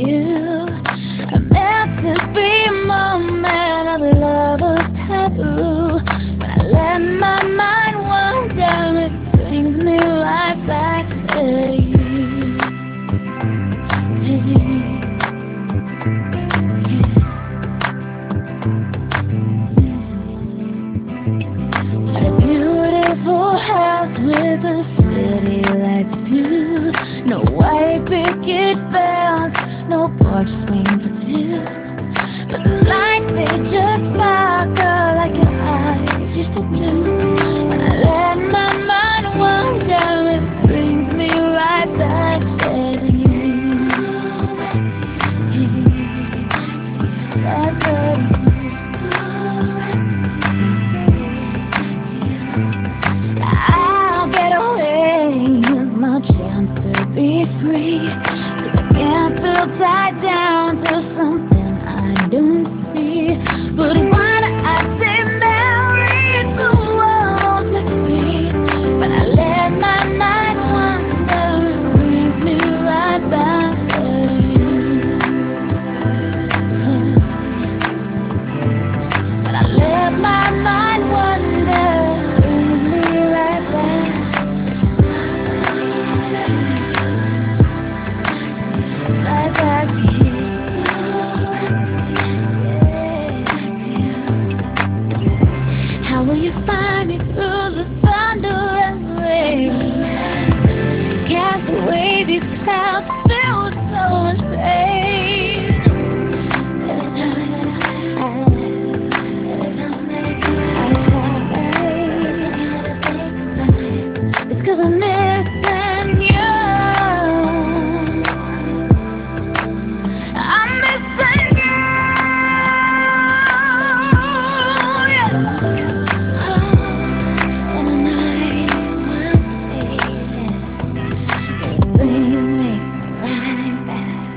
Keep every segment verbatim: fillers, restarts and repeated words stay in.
you. I meant to be more man of lover's taboo, but I let my mind wander. It brings me right back to you. Got a beautiful house with a city lights view. No white picket fence, no porch swing for two. But the lights, they just sparkle like your eyes used to do. When I let my mind wander, it brings me right back to you. Back to you. I'll get away, it's my chance to be free. 'Cause I can't feel tied down to something I don't see. But when I stay married to what won't set free, when I let my mind wander, it brings me right back to you. When I let my mind wander, it brings me right back, right back to you. How will you find me through the thunder and the rain? Cast away these clouds filled with so much pain. Every time that I, every time that I try to say goodbye, it's 'cause I'm missing you. I'm missing you. Yeah. On a night when faded, it brings me right back.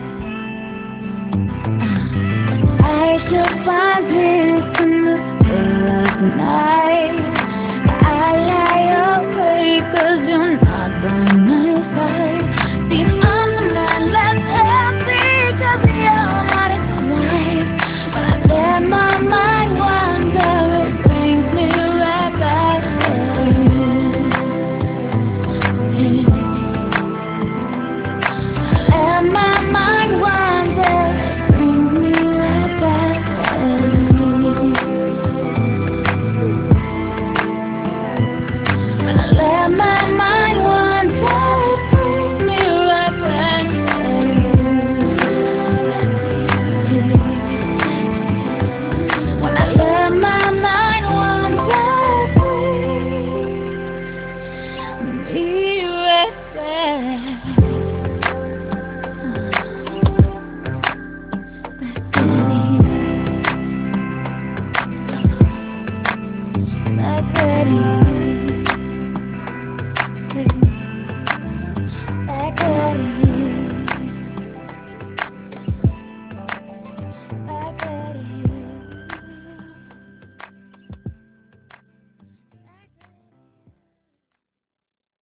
I shall find peace in the still of the night. I lie awake 'cause you know